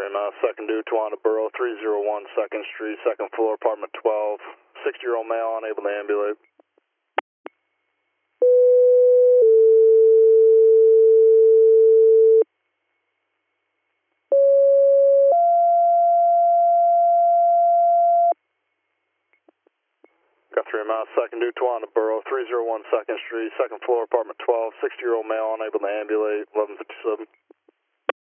miles, second due, Tuana Borough, 301 2nd Street, second floor, apartment 12. 60-year-old male unable to ambulate. Got 3 miles, second due, Tuana Borough, 301 2nd Street, second floor, apartment 12. 60-year-old male unable to ambulate, 1157.